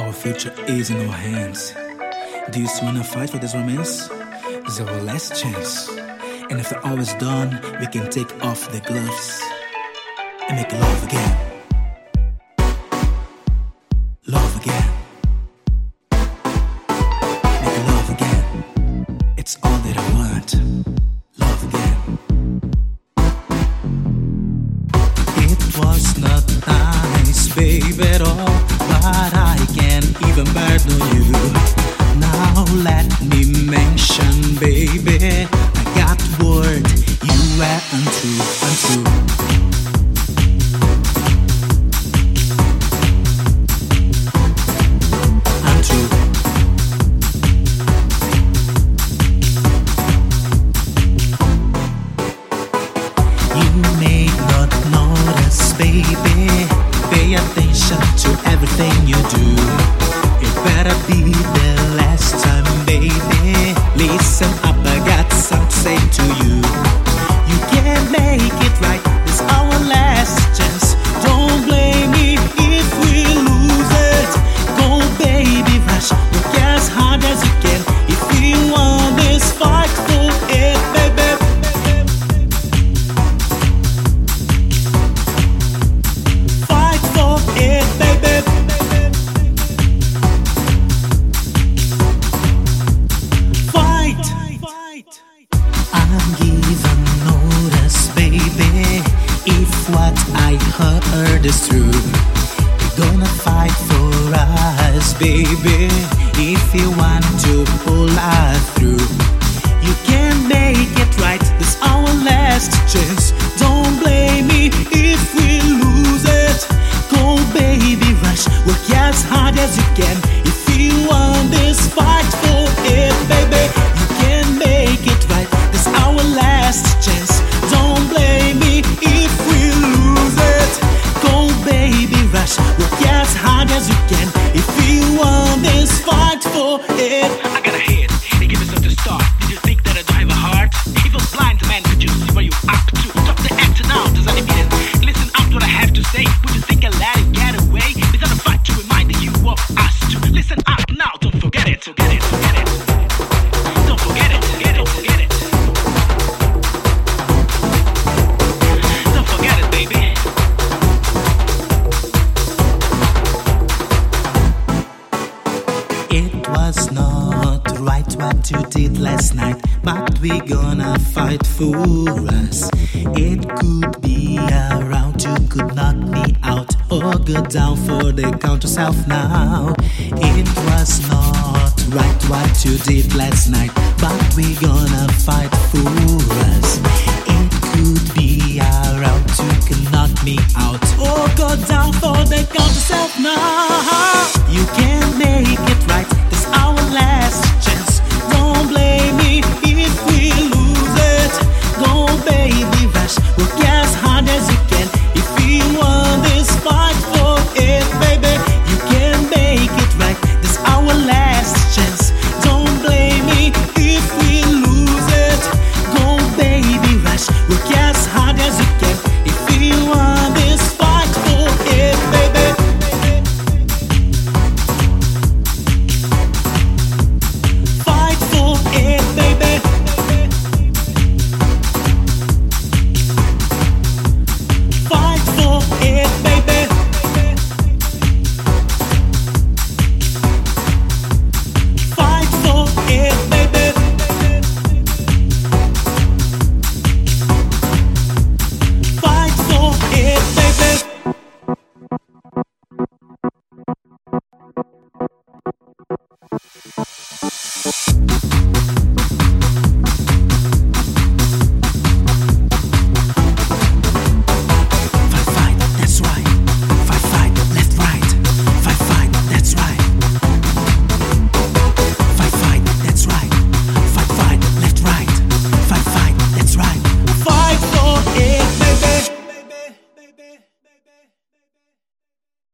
Our future is in our hands. Do you still wanna fight for this romance? This is our last chance. And after all is done, we can take off the gloves and make love again. Love again. Make love again. It's all that I want. Love again. It was not nice, baby, at all, but I can't even bear to you. Now let me mention, baby, I got word you were untrue, untrue. Baby, pay attention to everything you do. It better be the last time, baby. Listen up, I got something to say to you. You can make it right, it's our last chance. Don't blame me if we lose it. Go baby, rush, work as hard as you can. If you want this, fight for it, baby. What I heard is true. You're gonna fight for us, baby. If you want to pull us through, you can make it right. This our last chance. Don't blame me if we lose it. Go, baby, rush. Work as hard as you can. If you want this, fight for it, baby. You can make it right. This our last chance. Don't blame me if we lose it. Go, baby, rush. Work as hard as you can. If you want this, fight for it. I got a head, they give me something to start. Did you think that I don't have a heart? If I'm blind, man, could you see where you up to? Stop the acting now, does that mean it? Listen up to what I have to say. Would you think I let it get away? It's not a fight to remind you of us to. Listen up now, don't forget it, forget it, forget it. Don't forget it, forget it, forget it. Don't forget it, baby. It was not right what you did last night, but we gonna fight for us. It could be around, you could knock me out or go down for the count yourself now. It was not right what you did last night, but we gonna fight for us. It could be around, you can knock me out or go down for the count yourself now.